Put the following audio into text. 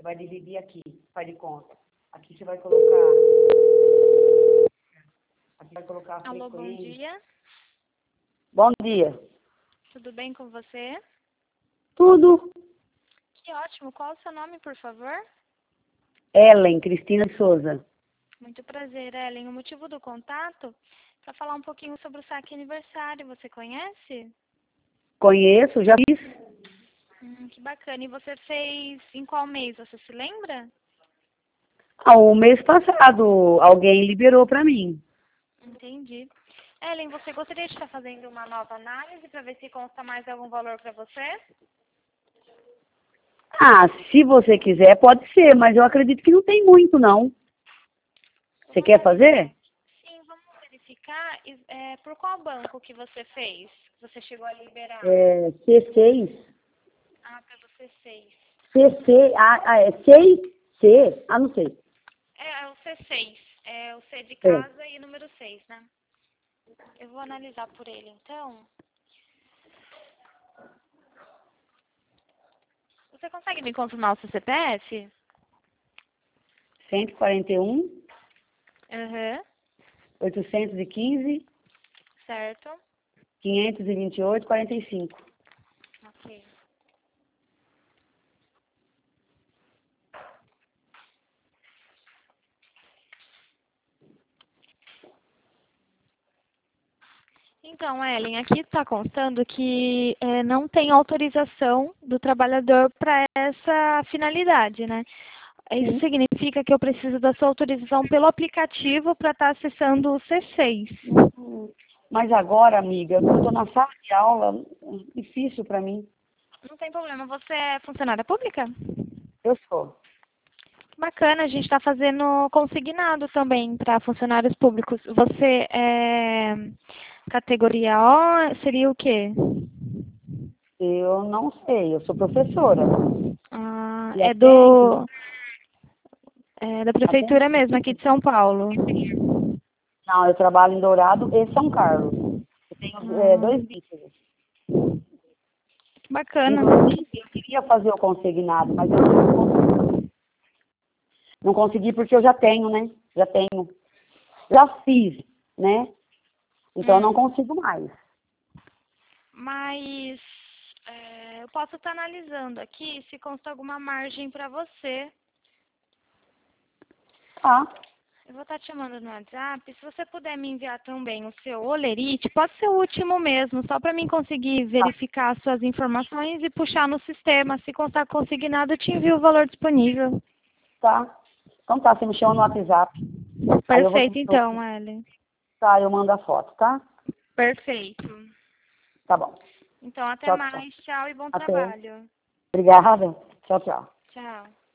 vai dividir aqui, faz de conta. Aqui você vai colocar... Aqui vai colocar a frequência. Alô, bom dia. Bom dia. Tudo bem com você? Tudo. Que ótimo. Qual o seu nome, por favor? Ellen Cristina de Souza. Muito prazer, Ellen. O motivo do contato para falar um pouquinho sobre o saque aniversário. Você conhece? Conheço, já fiz. Que bacana. E você fez em qual mês? Você se lembra? O mês passado, alguém liberou para mim. Entendi. Ellen, você gostaria de estar fazendo uma nova análise para ver se consta mais algum valor para você? Se você quiser, pode ser, mas eu acredito que não tem muito, não. Você quer fazer? Sim, vamos verificar. Por qual banco que você fez? Você chegou a liberar? C6. Pelo C6. CC, é 6C? Não sei. É o C6. É o C de casa e número 6, né? Eu vou analisar por ele, então. Você consegue me confirmar o seu CPF? 141, Aham. 815, Certo. 528, 45. Ok. Então, Ellen, aqui está constando que não tem autorização do trabalhador para essa finalidade, né? Isso significa que eu preciso da sua autorização pelo aplicativo para estar acessando o C6. Mas agora, amiga, eu estou na sala de aula, difícil para mim. Não tem problema. Você é funcionária pública? Eu sou. Bacana, a gente está fazendo consignado também para funcionários públicos. Você é categoria O, seria o quê? Eu não sei, eu sou professora. E É da prefeitura mesmo, aqui de São Paulo. Não, eu trabalho em Dourado e São Carlos. Eu tenho 2 vídeos. Bacana. Inclusive, eu queria fazer o consignado, mas eu não consegui porque eu já tenho, né? Já tenho. Já fiz, né? Então eu não consigo mais. Mas eu posso estar analisando aqui se consta alguma margem para você. Tá. Eu vou estar te chamando no WhatsApp. Se você puder me enviar também o seu olerite, pode ser o último mesmo, só para mim conseguir verificar as suas informações e puxar no sistema. Se constar consignado, eu te envio o valor disponível. Tá. Então tá, você me chama no WhatsApp. Aí eu vou Perfeito, então, Ellen. Tá, eu mando a foto, tá? Perfeito. Tá bom. Então, até Tchau, tchau. mais. Tchau e bom Até. trabalho. Obrigada. Tchau, tchau. Tchau.